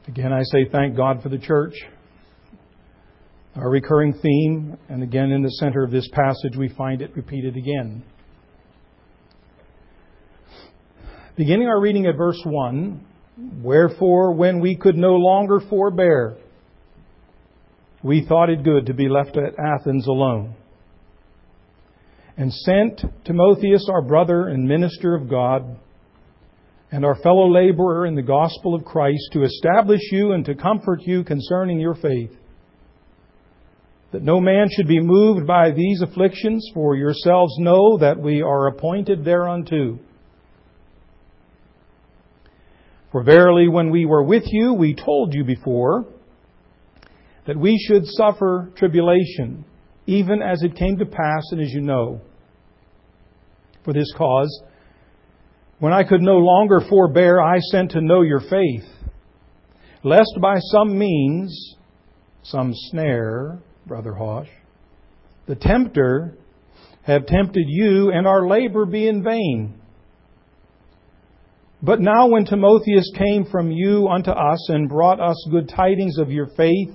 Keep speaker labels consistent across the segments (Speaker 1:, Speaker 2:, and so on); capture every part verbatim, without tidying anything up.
Speaker 1: Again, I say thank God for the church. Our recurring theme, and again in the center of this passage we find it repeated again. Beginning our reading at verse one, "Wherefore, when we could no longer forbear, we thought it good to be left at Athens alone, and sent Timotheus, our brother and minister of God, and our fellow laborer in the gospel of Christ, to establish you and to comfort you concerning your faith, that no man should be moved by these afflictions, for yourselves know that we are appointed thereunto. For verily, when we were with you, we told you before that we should suffer tribulation, even as it came to pass, and as you know. For this cause, when I could no longer forbear, I sent to know your faith, lest by some means, some snare, Brother Hosh, the tempter have tempted you, and our labor be in vain. But now when Timotheus came from you unto us, and brought us good tidings of your faith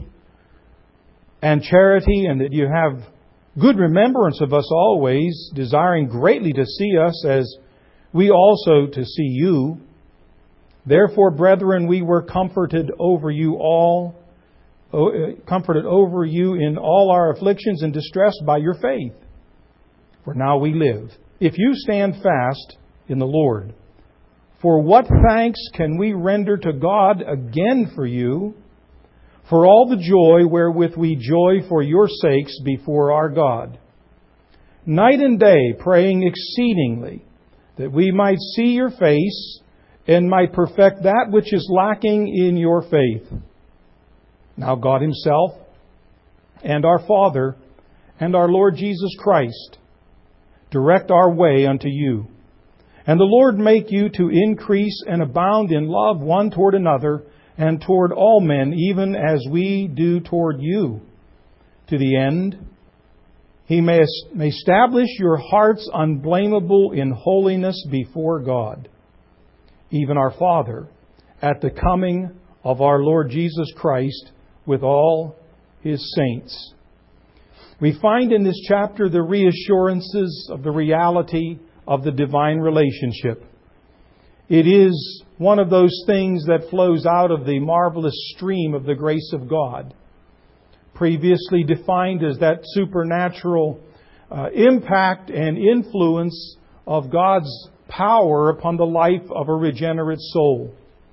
Speaker 1: and charity, and that you have good remembrance of us always, desiring greatly to see us, as we also to see you. Therefore, brethren, we were comforted over you all, comforted over you in all our afflictions and distress by your faith. For now we live, if you stand fast in the Lord. For what thanks can we render to God again for you, for all the joy wherewith we joy for your sakes before our God, night and day praying exceedingly, that we might see your face, and might perfect that which is lacking in your faith. Now God Himself, and our Father, and our Lord Jesus Christ, direct our way unto you. And the Lord make you to increase and abound in love one toward another, and toward all men, even as we do toward you, to the end He may establish your hearts unblameable in holiness before God, even our Father, at the coming of our Lord Jesus Christ with all His saints." We find in this chapter the reassurances of the reality of the divine relationship. It is one of those things that flows out of the marvelous stream of the grace of God, previously defined as that supernatural uh, impact and influence of God's power upon the life of a regenerate soul.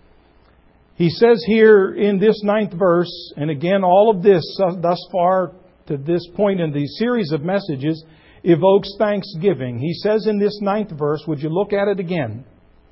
Speaker 1: He says here in this ninth verse, and again all of this uh, thus far to this point in the series of messages evokes thanksgiving. He says in this ninth verse, would you look at it again?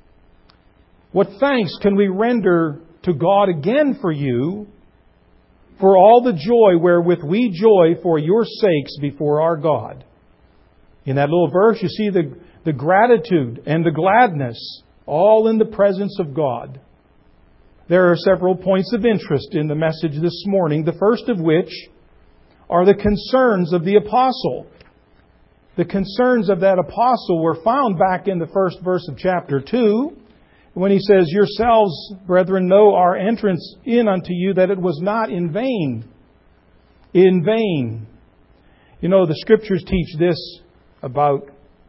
Speaker 1: What thanks can we render to God again for you, for all the joy wherewith we joy for your sakes before our God? In that little verse, you see the, the gratitude and the gladness, all in the presence of God. There are several points of interest in the message this morning, the first of which are the concerns of the apostle. The concerns of that apostle were found back in the first verse of chapter two, when he says, "Yourselves, brethren, know our entrance in unto you, that it was not in vain." In vain. You know, the Scriptures teach this about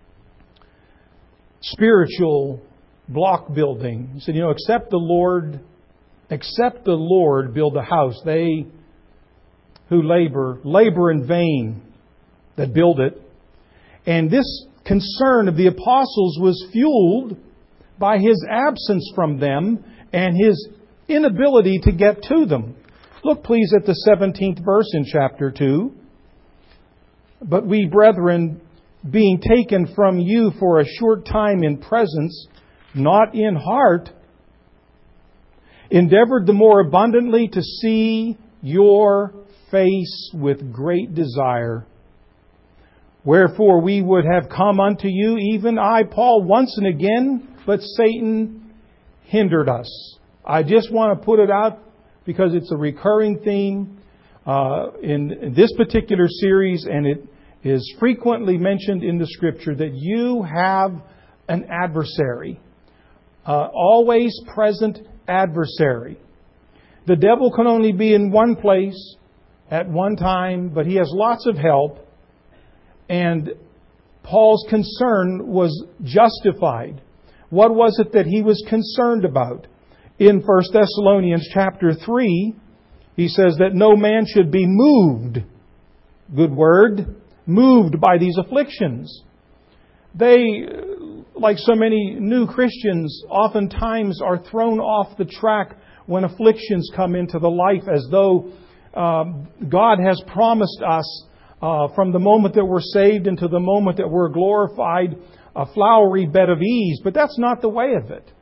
Speaker 1: spiritual block building. He said, you know, except the Lord, except the Lord build a house, they who labor, labor in vain that build it. And this concern of the apostles was fueled by his absence from them and his inability to get to them. Look please at the seventeenth verse in chapter two. "But we, brethren, being taken from you for a short time in presence, not in heart, endeavored the more abundantly to see your face with great desire. Wherefore we would have come unto you, even I, Paul, once and again, but Satan hindered us." I just want to put it out because it's a recurring theme uh, in, in this particular series, and it is frequently mentioned in the Scripture that you have an adversary, uh, always present adversary. The devil can only be in one place at one time, but he has lots of help. And Paul's concern was justified. What was it that he was concerned about? In First Thessalonians chapter three, he says that no man should be moved. Good word. Moved by these afflictions. They, like so many new Christians, oftentimes are thrown off the track when afflictions come into the life, as though um, God has promised us uh, from the moment that we're saved into the moment that we're glorified, a flowery bed of ease. But that's not the way of it.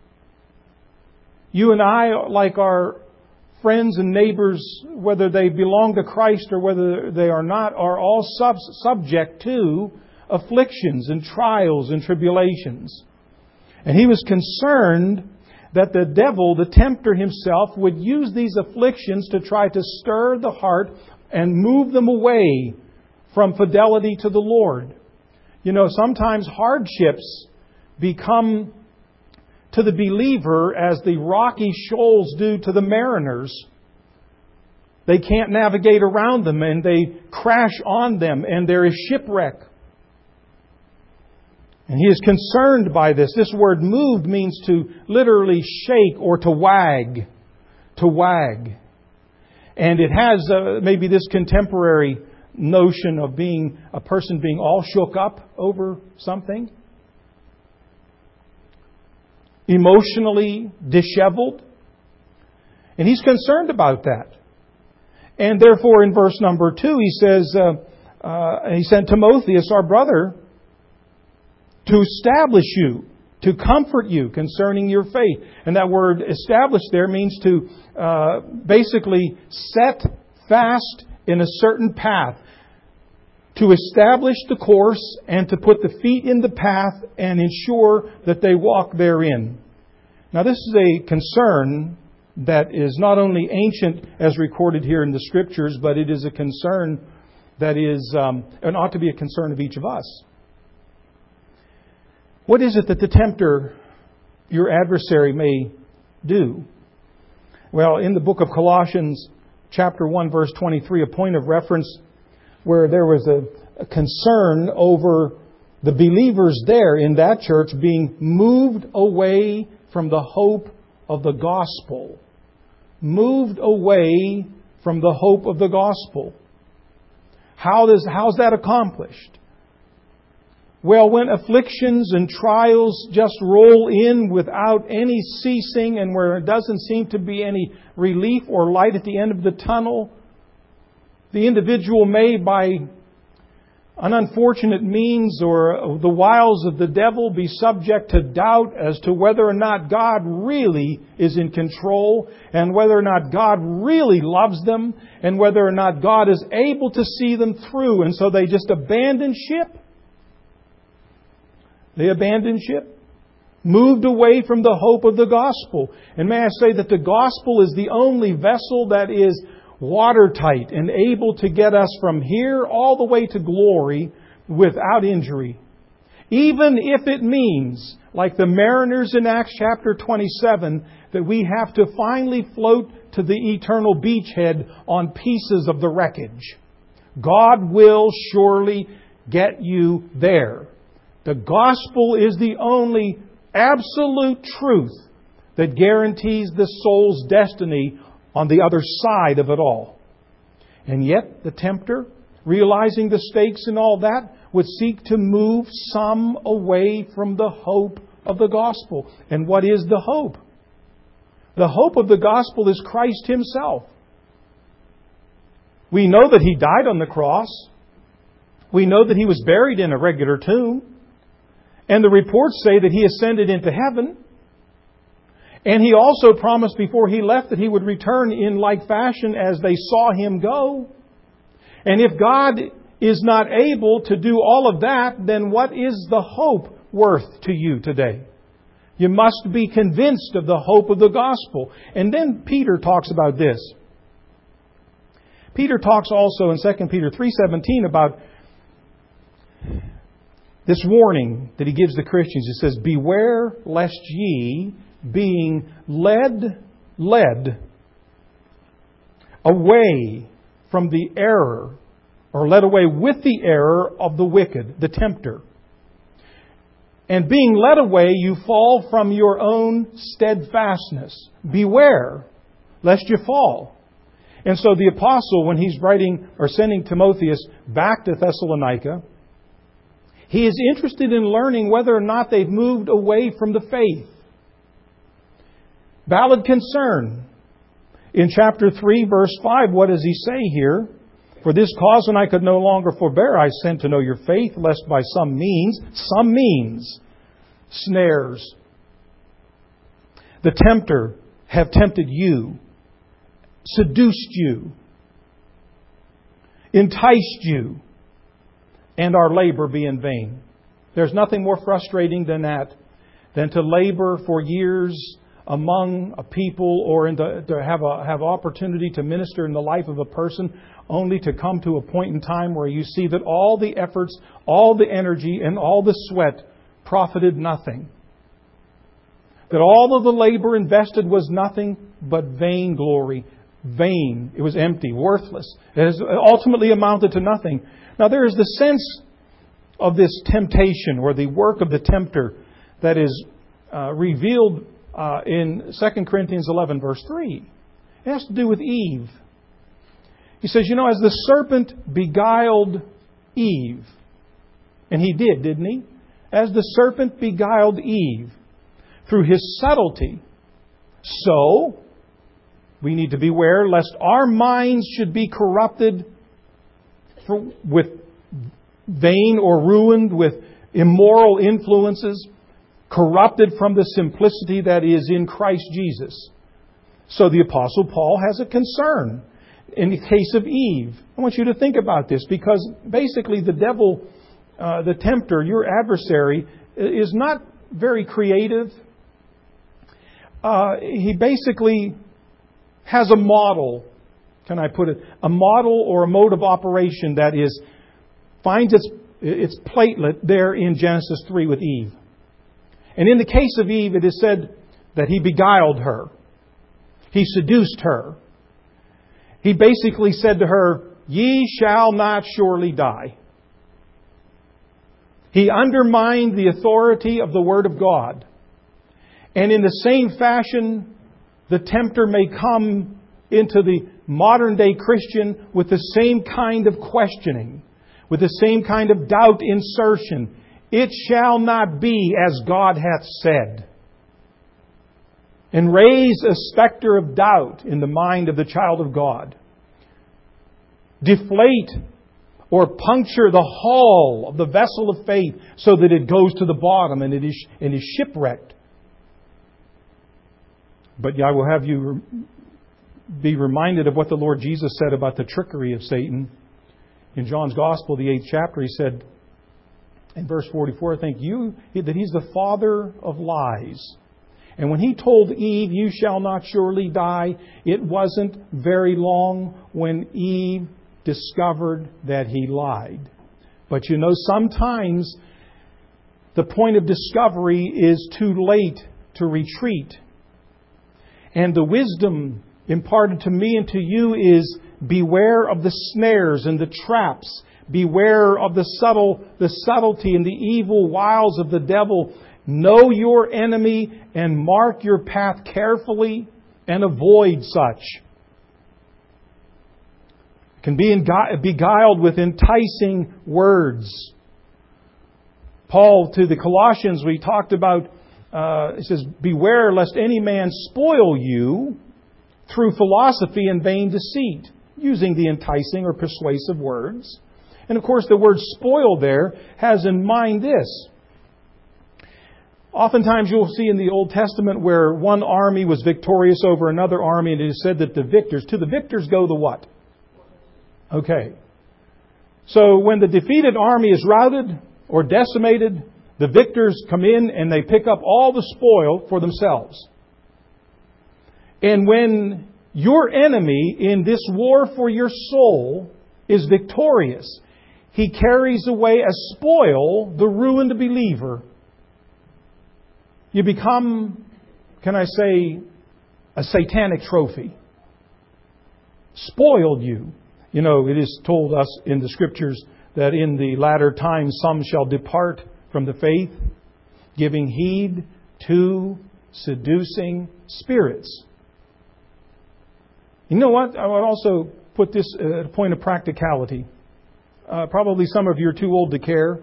Speaker 1: You and I, like our friends and neighbors, whether they belong to Christ or whether they are not, are all sub- subject to afflictions and trials and tribulations. And he was concerned that the devil, the tempter himself, would use these afflictions to try to stir the heart and move them away from fidelity to the Lord. You know, sometimes hardships become to the believer as the rocky shoals do to the mariners. They can't navigate around them and they crash on them and there is shipwreck. And he is concerned by this. This word moved means to literally shake or to wag. To wag. And it has uh, maybe this contemporary notion of being a person being all shook up over something. Emotionally disheveled. And he's concerned about that. And therefore in verse number two he says, uh, uh, he sent Timotheus, our brother, to establish you, to comfort you concerning your faith. And that word establish there means to uh, basically set fast in a certain path. To establish the course and to put the feet in the path and ensure that they walk therein. Now this is a concern that is not only ancient as recorded here in the Scriptures, but it is a concern that is, um, and ought to be a concern of each of us. What is it that the tempter, your adversary, may do? Well, in the book of Colossians, chapter one, verse twenty-three, a point of reference where there was a, a concern over the believers there in that church being moved away from the hope of the gospel. Moved away from the hope of the gospel. How does, how's that accomplished? Well, when afflictions and trials just roll in without any ceasing and where it doesn't seem to be any relief or light at the end of the tunnel, the individual may, by an unfortunate means or the wiles of the devil, be subject to doubt as to whether or not God really is in control and whether or not God really loves them and whether or not God is able to see them through. And so they just abandon ship. They abandoned ship, moved away from the hope of the gospel. And may I say that the gospel is the only vessel that is watertight and able to get us from here all the way to glory without injury. Even if it means, like the mariners in Acts chapter twenty-seven, that we have to finally float to the eternal beachhead on pieces of the wreckage. God will surely get you there. The gospel is the only absolute truth that guarantees the soul's destiny on the other side of it all. And yet the tempter, realizing the stakes and all that, would seek to move some away from the hope of the gospel. And what is the hope? The hope of the gospel is Christ Himself. We know that He died on the cross. We know that He was buried in a regular tomb. And the reports say that He ascended into heaven. And He also promised before He left that He would return in like fashion as they saw Him go. And if God is not able to do all of that, then what is the hope worth to you today? You must be convinced of the hope of the gospel. And then Peter talks about this. Peter talks also in Second Peter three seventeen about this warning that he gives the Christians. He says, "Beware lest ye, being led, led away from the error, or led away with the error of the wicked, the tempter. And being led away, you fall from your own steadfastness. Beware, lest you fall. And so the apostle, when he's writing or sending Timotheus back to Thessalonica, he is interested in learning whether or not they've moved away from the faith. Valid concern. In chapter three, verse five, what does he say here? For this cause, when I could no longer forbear, I sent to know your faith, lest by some means, some means, snares, the tempter have tempted you, seduced you, enticed you, and our labor be in vain. There's nothing more frustrating than that, than to labor for years among a people, or in the, to have a have opportunity to minister in the life of a person, only to come to a point in time where you see that all the efforts, all the energy, and all the sweat profited nothing. That all of the labor invested was nothing but vain glory. Vain. It was empty, worthless. It has ultimately amounted to nothing. Now there is the sense of this temptation, or the work of the tempter, that is uh, revealed uh, in Second Corinthians eleven, verse three. It has to do with Eve. He says, you know, as the serpent beguiled Eve, and he did, didn't he? As the serpent beguiled Eve through his subtlety, so we need to beware lest our minds should be corrupted for, with vain or ruined with immoral influences, corrupted from the simplicity that is in Christ Jesus. So the Apostle Paul has a concern in the case of Eve. I want you to think about this, because basically the devil, uh, the tempter, your adversary, is not very creative. Uh, he basically has a model, can I put it, a model or a mode of operation that is finds its its platelet there in Genesis three with Eve. And in the case of Eve, it is said that he beguiled her. He seduced her. He basically said to her, "Ye shall not surely die." He undermined the authority of the Word of God. And in the same fashion, the tempter may come into the modern day Christian with the same kind of questioning, with the same kind of doubt insertion. It shall not be as God hath said. And raise a specter of doubt in the mind of the child of God. Deflate or puncture the hull of the vessel of faith so that it goes to the bottom and it is, and is shipwrecked. But I will have you be reminded of what the Lord Jesus said about the trickery of Satan. In John's Gospel, the eighth chapter, He said, in verse forty-four, I think, you that He's the father of lies. And when He told Eve, "You shall not surely die," it wasn't very long when Eve discovered that He lied. But you know, sometimes the point of discovery is too late to retreat. And the wisdom imparted to me and to you is, beware of the snares and the traps. Beware of the subtle, the subtlety and the evil wiles of the devil. Know your enemy and mark your path carefully and avoid such. Can be beguiled with enticing words. Paul, to the Colossians, we talked about, uh, it says, beware lest any man spoil you through philosophy and vain deceit, using the enticing or persuasive words. And of course, the word spoil there has in mind this. Oftentimes you'll see in the Old Testament where one army was victorious over another army, and it is said that the victors, to the victors go the what? Okay. So when the defeated army is routed or decimated, the victors come in and they pick up all the spoil for themselves. And when your enemy in this war for your soul is victorious, he carries away as spoil the ruined believer. You become, can I say, a satanic trophy. spoiled you. You know, it is told us in the Scriptures that in the latter times some shall depart from the faith, giving heed to seducing spirits. You know what? I would also put this at a point of practicality. Uh, probably some of you are too old to care.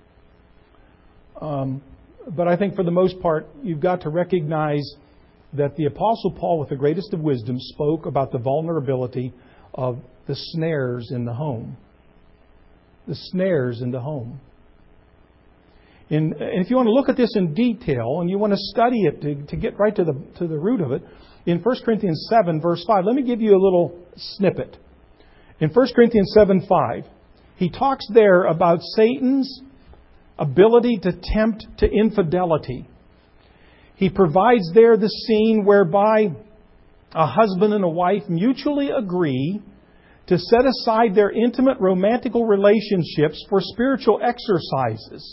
Speaker 1: Um, but I think for the most part, you've got to recognize that the Apostle Paul, with the greatest of wisdom, spoke about the vulnerability of the snares in the home. The snares in the home. In, and if you want to look at this in detail and you want to study it to, to get right to the to the root of it, in First Corinthians seven, verse five, let me give you a little snippet. In First Corinthians seven, five, he talks there about Satan's ability to tempt to infidelity. He provides there the scene whereby a husband and a wife mutually agree to set aside their intimate romantical relationships for spiritual exercises.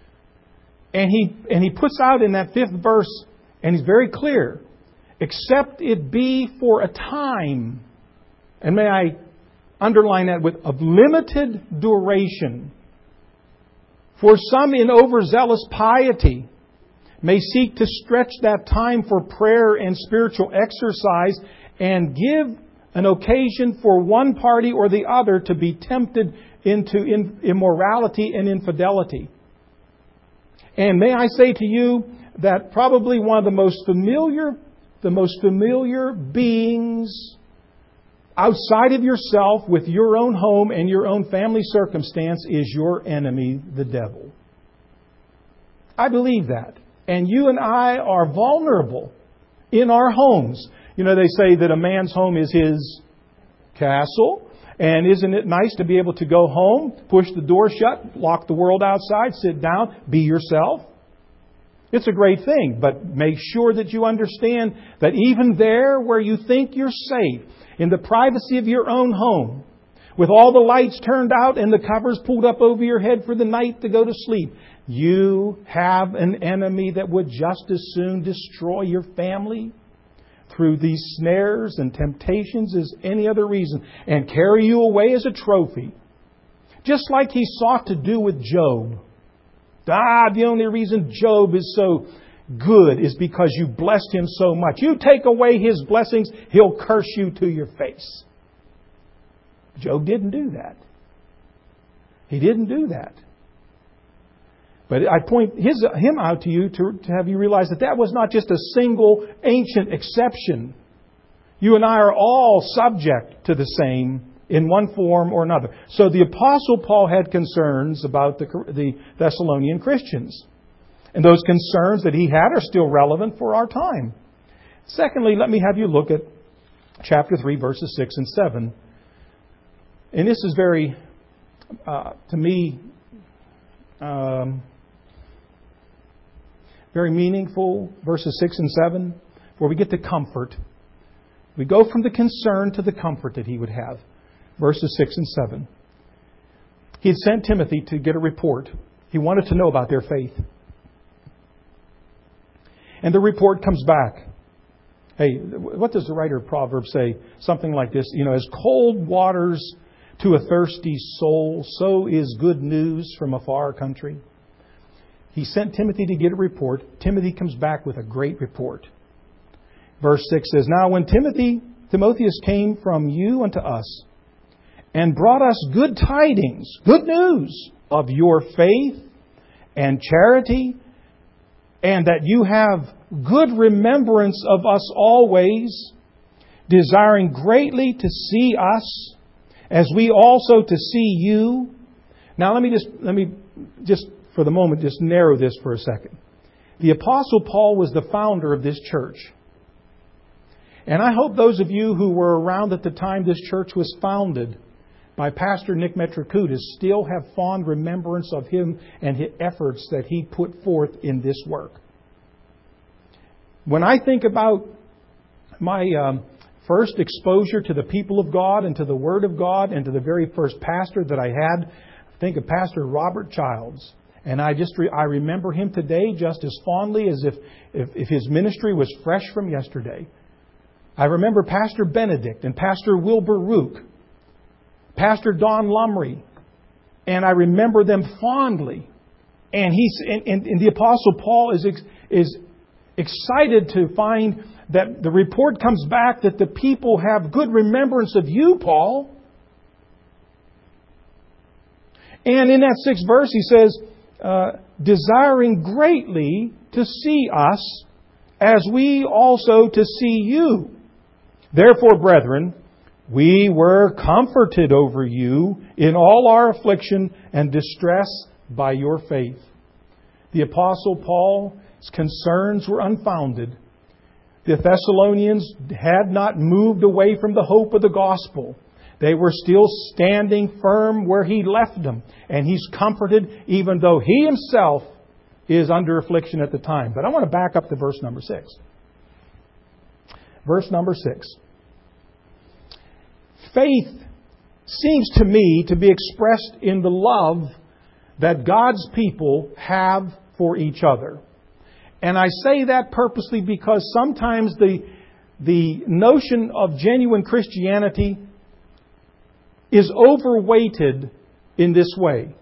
Speaker 1: And he and he puts out in that fifth verse, and he's very clear, except it be for a time. And may I underline that with of limited duration. For some in overzealous piety may seek to stretch that time for prayer and spiritual exercise and give an occasion for one party or the other to be tempted into immorality and infidelity. And may I say to you that probably one of the most familiar, the most familiar beings outside of yourself with your own home and your own family circumstance is your enemy, the devil. I believe that. And you and I are vulnerable in our homes. You know, they say that a man's home is his castle. And isn't it nice to be able to go home, push the door shut, lock the world outside, sit down, be yourself? It's a great thing, but make sure that you understand that even there where you think you're safe, in the privacy of your own home, with all the lights turned out and the covers pulled up over your head for the night to go to sleep, you have an enemy that would just as soon destroy your family through these snares and temptations as any other reason and carry you away as a trophy. Just like he sought to do with Job. Ah, the only reason Job is so good is because you blessed him so much. You take away his blessings, he'll curse you to your face. Job didn't do that. He didn't do that. But I point his, him out to you to, to have you realize that that was not just a single ancient exception. You and I are all subject to the same in one form or another. So the Apostle Paul had concerns about the, the Thessalonian Christians. And those concerns that he had are still relevant for our time. Secondly, let me have you look at chapter three, verses six and seven. And this is very, uh, to me, um, very meaningful, verses six and seven, where we get the comfort. We go from the concern to the comfort that he would have. Verses six and seven. He had sent Timothy to get a report. He wanted to know about their faith. And the report comes back. Hey, what does the writer of Proverbs say? Something like this. You know, as cold waters to a thirsty soul, so is good news from a far country. He sent Timothy to get a report. Timothy comes back with a great report. Verse six says, Now when Timothy, Timotheus came from you unto us, and brought us good tidings, good news of your faith and charity, and that you have good remembrance of us always, desiring greatly to see us, as we also to see you. Now let me just let me just for the moment just narrow this for a second. The Apostle Paul was the founder of this church. And I hope those of you who were around at the time this church was founded by Pastor Nick Metrokudis still have fond remembrance of him and his efforts that he put forth in this work. When I think about my um, first exposure to the people of God and to the Word of God and to the very first pastor that I had, I think of Pastor Robert Childs. And I just re- I remember him today just as fondly as if, if, if his ministry was fresh from yesterday. I remember Pastor Benedict and Pastor Wilbur Rook, Pastor Don Lumry, and I remember them fondly. And he's and, and, and the Apostle Paul is is excited to find that the report comes back that the people have good remembrance of you, Paul. And in that sixth verse, he says, uh, desiring greatly to see us, as we also to see you. Therefore, brethren, we were comforted over you in all our affliction and distress by your faith. The Apostle Paul's concerns were unfounded. The Thessalonians had not moved away from the hope of the gospel. They were still standing firm where he left them. And he's comforted even though he himself is under affliction at the time. But I want to back up to verse number six. Verse number six. Faith seems to me to be expressed in the love that God's people have for each other. And I say that purposely because sometimes the, the notion of genuine Christianity is overweighted in this way,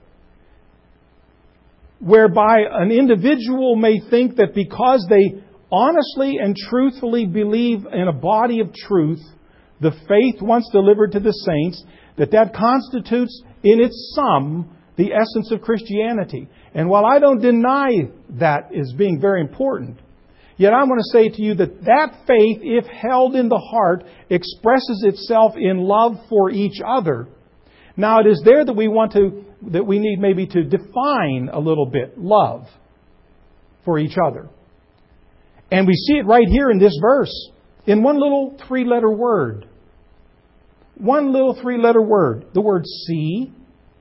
Speaker 1: whereby an individual may think that because they honestly and truthfully believe in a body of truth, the faith once delivered to the saints, that that constitutes in its sum the essence of Christianity. And while I don't deny that as being very important, yet I want to say to you that that faith, if held in the heart, expresses itself in love for each other. Now, it is there that we want to, that we need maybe to define a little bit love for each other. And we see it right here in this verse, in one little three-letter word. One little three-letter word. The word see.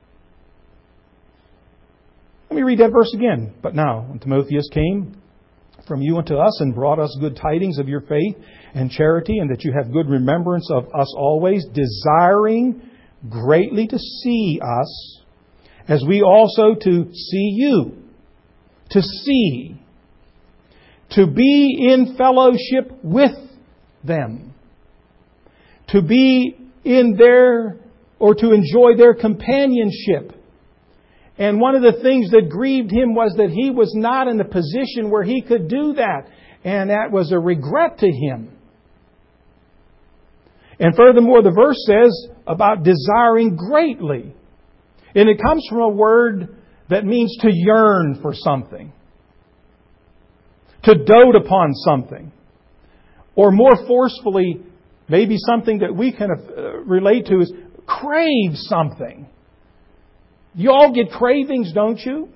Speaker 1: Let me read that verse again. But now, when Timotheus came from you unto us and brought us good tidings of your faith and charity, and that you have good remembrance of us always, desiring greatly to see us, as we also to see you. To see. To be in fellowship with them. To be in their, or to enjoy their companionship. And one of the things that grieved him was that he was not in the position where he could do that. And that was a regret to him. And furthermore, the verse says about desiring greatly. And it comes from a word that means to yearn for something. To dote upon something. Or more forcefully, maybe something that we can uh, relate to is crave something. You all get cravings, don't you?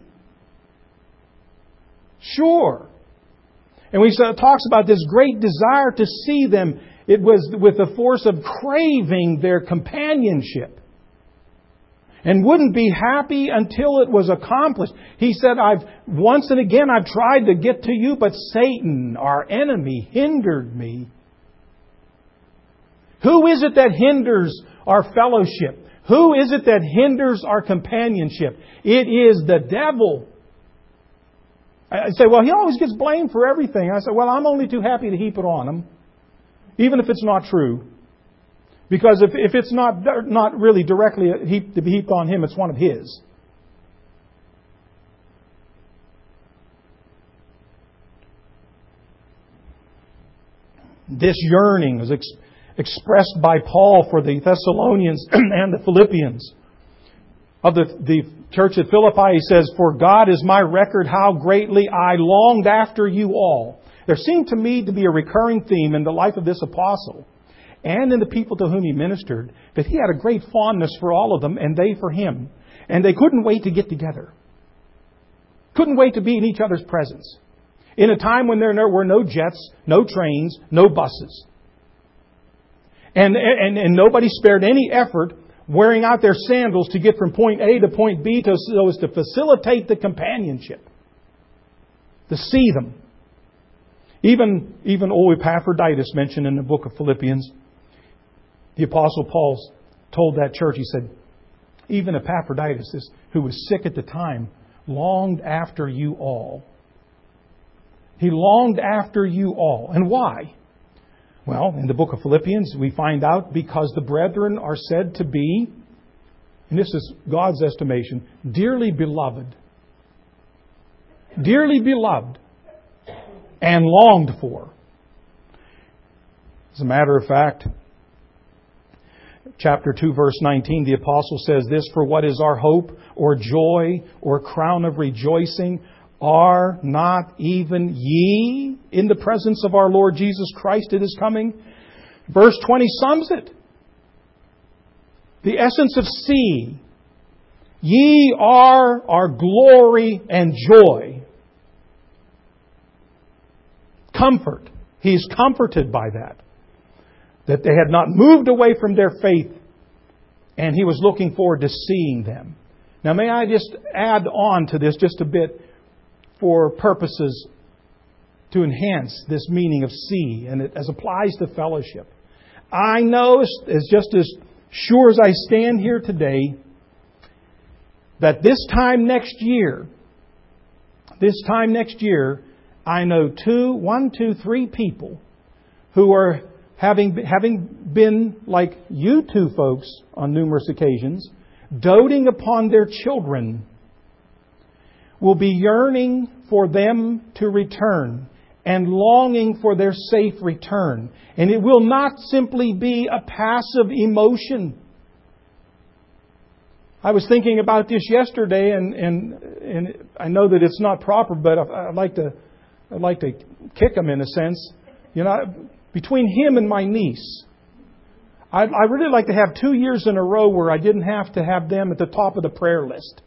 Speaker 1: Sure. And we saw, it talks about this great desire to see them. It was with the force of craving their companionship. And wouldn't be happy until it was accomplished. He said, I've once and again I've tried to get to you, but Satan, our enemy, hindered me. Who is it that hinders our fellowship? Who is it that hinders our companionship? It is the devil. I say, well, he always gets blamed for everything. I say, well, I'm only too happy to heap it on him, even if it's not true. Because if, if it's not, not really directly heaped, to be heaped on him, it's one of his. This yearning is ex- expressed by Paul for the Thessalonians and the Philippians. Of the, the church at Philippi, he says, for God is my record how greatly I longed after you all. There seemed to me to be a recurring theme in the life of this apostle and in the people to whom he ministered, that he had a great fondness for all of them and they for him. And they couldn't wait to get together. Couldn't wait to be in each other's presence. In a time when there were no jets, no trains, no buses. And, and, and nobody spared any effort wearing out their sandals to get from point A to point B to, so as to facilitate the companionship. To see them. Even, even old Epaphroditus mentioned in the book of Philippians, the Apostle Paul told that church, he said, even Epaphroditus, this, who was sick at the time, longed after you all. He longed after you all. And why? Well, in the book of Philippians, we find out because the brethren are said to be, and this is God's estimation, dearly beloved. Dearly beloved and longed for. As a matter of fact, chapter two, verse nineteen, the apostle says this, "For what is our hope or joy or crown of rejoicing? Are not even ye in the presence of our Lord Jesus Christ at His coming?" Verse twenty sums it. The essence of see. Ye are our glory and joy. Comfort. He's comforted by that. That they had not moved away from their faith, and He was looking forward to seeing them. Now may I just add on to this just a bit for purposes to enhance this meaning of see, and it as applies to fellowship. I know, as just as sure as I stand here today, that this time next year, this time next year, I know two, one, two, three people who are having having been like you two folks on numerous occasions, doting upon their children, will be yearning for them to return and longing for their safe return. And it will not simply be a passive emotion. I was thinking about this yesterday, and and, and I know that it's not proper, but I'd like to I'd like to kick him in a sense. You know, between him and my niece, I'd, I really like to have two years in a row where I didn't have to have them at the top of the prayer list.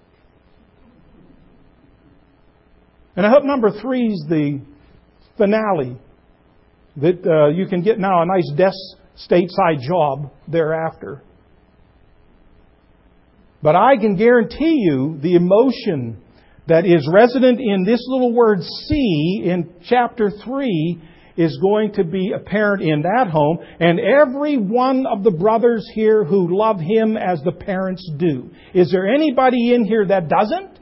Speaker 1: And I hope number three is the finale. That uh, you can get now a nice desk stateside job thereafter. But I can guarantee you the emotion that is resident in this little word see in chapter three is going to be apparent in that home. And every one of the brothers here who love Him as the parents do. Is there anybody in here that doesn't?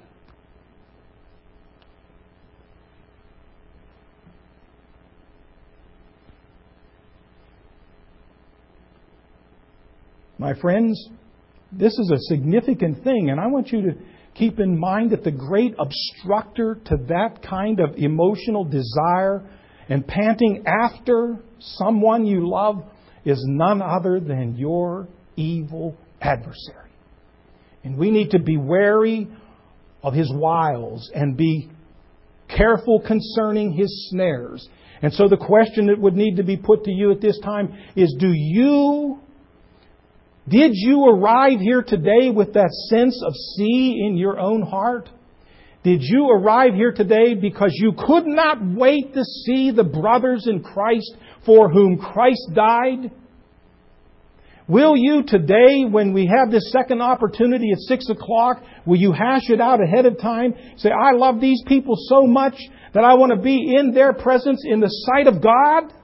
Speaker 1: My friends, this is a significant thing, and I want you to keep in mind that the great obstructor to that kind of emotional desire and panting after someone you love is none other than your evil adversary. And we need to be wary of his wiles and be careful concerning his snares. And so the question that would need to be put to you at this time is, do you Did you arrive here today with that sense of see in your own heart? Did you arrive here today because you could not wait to see the brothers in Christ for whom Christ died? Will you today, when we have this second opportunity at six o'clock, will you hash it out ahead of time? Say, I love these people so much that I want to be in their presence in the sight of God?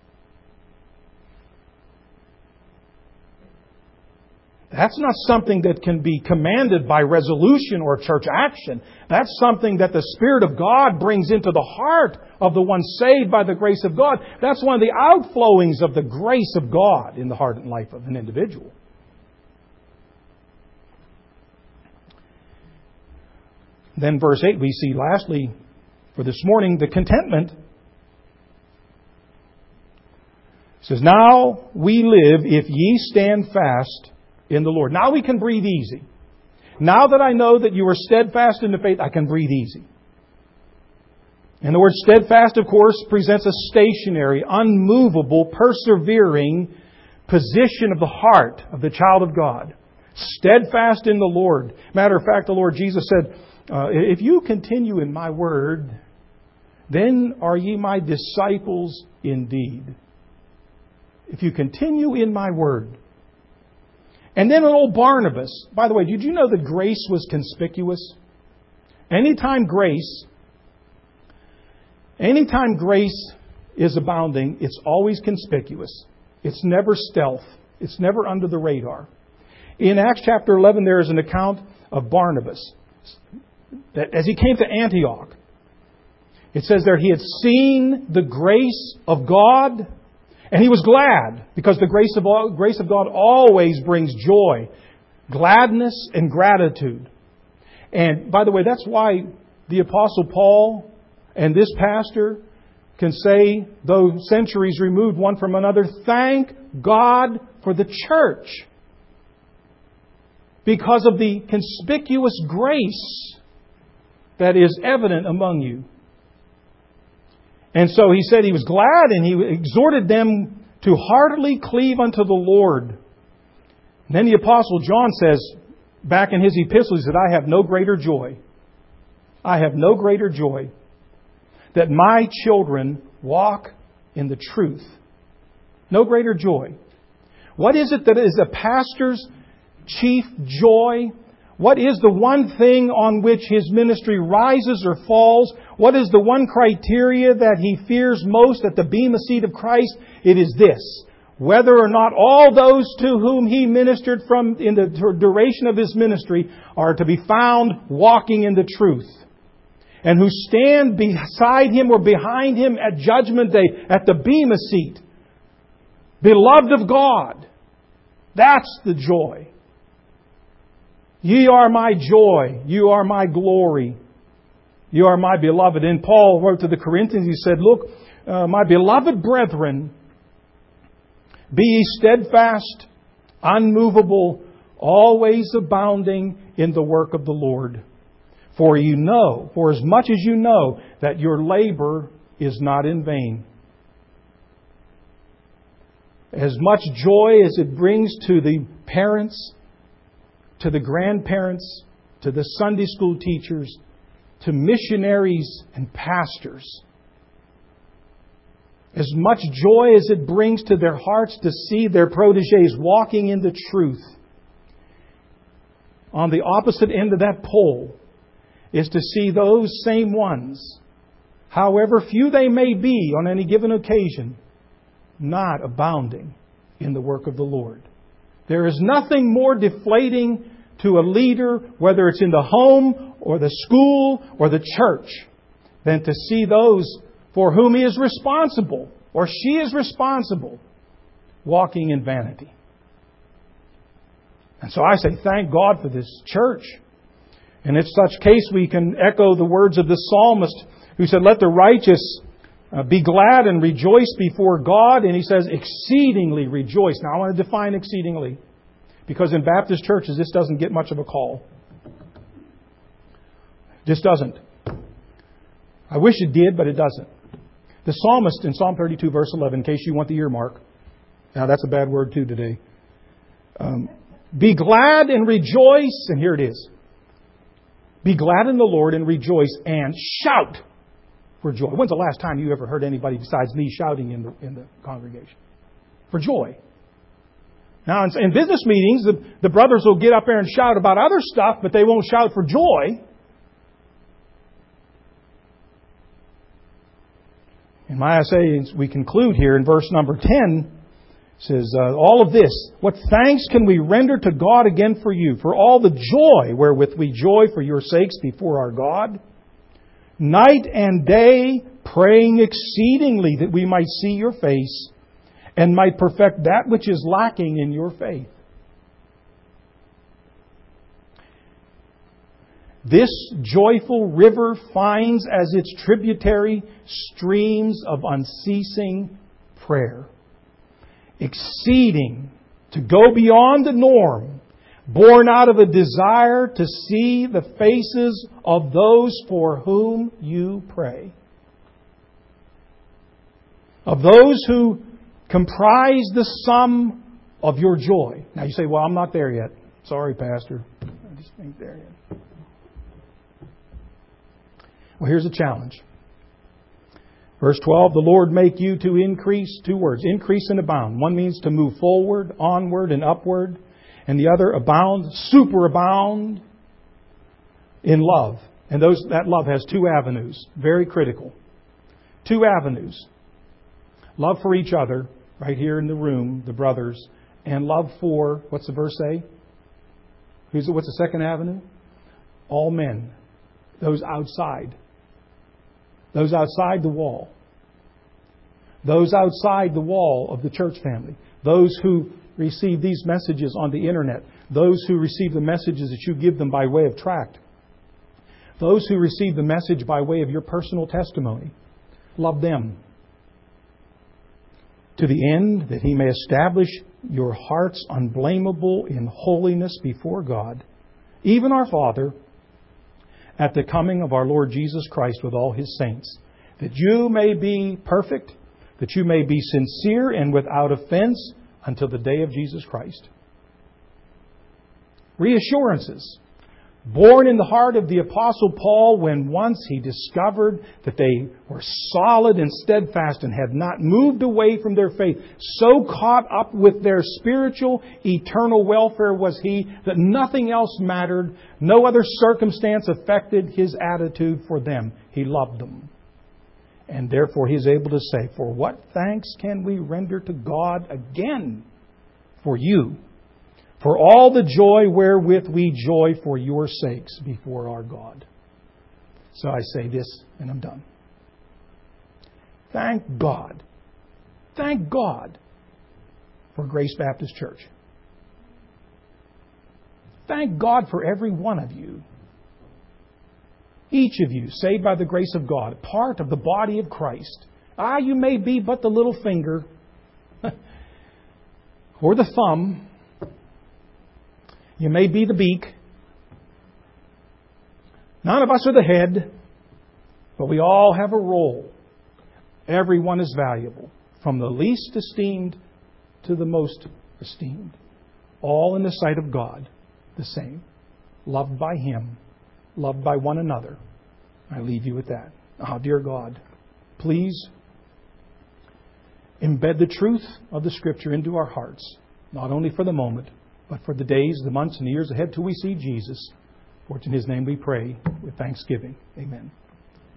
Speaker 1: That's not something that can be commanded by resolution or church action. That's something that the Spirit of God brings into the heart of the one saved by the grace of God. That's one of the outflowings of the grace of God in the heart and life of an individual. Then verse eight, we see lastly for this morning the contentment. It says, now we live if ye stand fast in the Lord. Now we can breathe easy. Now that I know that you are steadfast in the faith, I can breathe easy. And the word steadfast, of course, presents a stationary, unmovable, persevering position of the heart of the child of God. Steadfast in the Lord. Matter of fact, the Lord Jesus said, uh, if you continue in my word, then are ye my disciples indeed. If you continue in my word. And then an old Barnabas. By the way, did you know that grace was conspicuous? Anytime grace, anytime grace is abounding, it's always conspicuous. It's never stealth. It's never under the radar. In Acts chapter eleven, there is an account of Barnabas. That as he came to Antioch, it says there he had seen the grace of God And he was glad, because the grace of, all, grace of God always brings joy, gladness, and gratitude. And by the way, that's why the Apostle Paul and this pastor can say, though centuries removed one from another, thank God for the church, because of the conspicuous grace that is evident among you. And so he said he was glad, and he exhorted them to heartily cleave unto the Lord. And then the Apostle John says, back in his epistle, he said, I have no greater joy. I have no greater joy that my children walk in the truth. No greater joy. What is it that is a pastor's chief joy? What is the one thing on which his ministry rises or falls? What is the one criteria that he fears most at the bema seat of Christ? It is this: whether or not all those to whom he ministered from in the duration of his ministry are to be found walking in the truth, and who stand beside him or behind him at Judgment Day at the bema seat, beloved of God. That's the joy. Ye are my joy. You are my glory. You are my beloved. And Paul wrote to the Corinthians, he said, look, uh, my beloved brethren, be ye steadfast, unmovable, always abounding in the work of the Lord. For you know, for as much as you know, that your labor is not in vain. As much joy as it brings to the parents, to the grandparents, to the Sunday school teachers, to missionaries and pastors. As much joy as it brings to their hearts to see their protégés walking in the truth. On the opposite end of that pole is to see those same ones, however few they may be on any given occasion, not abounding in the work of the Lord. There is nothing more deflating to a leader, whether it's in the home or the school or the church, than to see those for whom he is responsible or she is responsible walking in vanity. And so I say, thank God for this church. And in such case, we can echo the words of the psalmist who said, let the righteous uh, be glad and rejoice before God. And he says, exceedingly rejoice. Now I want to define exceedingly, because in Baptist churches, this doesn't get much of a call. Just doesn't. I wish it did, but it doesn't. The psalmist in Psalm thirty-two, verse eleven, in case you want the earmark. Now, that's a bad word too today. Um, be glad and rejoice. And here it is. Be glad in the Lord and rejoice and shout for joy. When's the last time you ever heard anybody besides me shouting in the, in the congregation? For joy. Now, in, in business meetings, the, the brothers will get up there and shout about other stuff, but they won't shout for joy. In my essay, we conclude here in verse number ten. It says, uh, all of this, what thanks can we render to God again for you, for all the joy wherewith we joy for your sakes before our God, night and day praying exceedingly that we might see your face and might perfect that which is lacking in your faith. This joyful river finds as its tributary streams of unceasing prayer, exceeding, to go beyond the norm, born out of a desire to see the faces of those for whom you pray, of those who comprise the sum of your joy. Now you say, well, I'm not there yet. Sorry, Pastor. I just ain't there yet. Well, here's a challenge. Verse twelve, the Lord make you to increase. Two words, increase and abound. One means to move forward, onward, and upward. And the other, abound, superabound in love. And those that love has two avenues, very critical. Two avenues. Love for each other, right here in the room, the brothers. And love for, what's the verse say? Who's, what's the second avenue? All men. Those outside. Those outside the wall. those outside the wall of the church family, those who receive these messages on the internet, those who receive the messages that you give them by way of tract, those who receive the message by way of your personal testimony. Love them, to the end that He may establish your hearts unblameable in holiness before God, even our Father, at the coming of our Lord Jesus Christ with all His saints, that you may be perfect, that you may be sincere and without offense until the day of Jesus Christ. Reassurances born in the heart of the Apostle Paul when once he discovered that they were solid and steadfast and had not moved away from their faith. So caught up with their spiritual, eternal welfare was he that nothing else mattered. No other circumstance affected his attitude for them. He loved them. And therefore he is able to say, for what thanks can we render to God again for you? For all the joy wherewith we joy for your sakes before our God. So I say this, and I'm done. Thank God. Thank God for Grace Baptist Church. Thank God for every one of you. Each of you, saved by the grace of God, part of the body of Christ. Ah, you may be but the little finger or the thumb. You may be the beak. None of us are the head, but we all have a role. Everyone is valuable, from the least esteemed to the most esteemed. All in the sight of God, the same. Loved by Him, loved by one another. I leave you with that. Oh, dear God, please embed the truth of the Scripture into our hearts, not only for the moment, but for the days, the months, and the years ahead till we see Jesus. For it's in His name we pray with thanksgiving. Amen.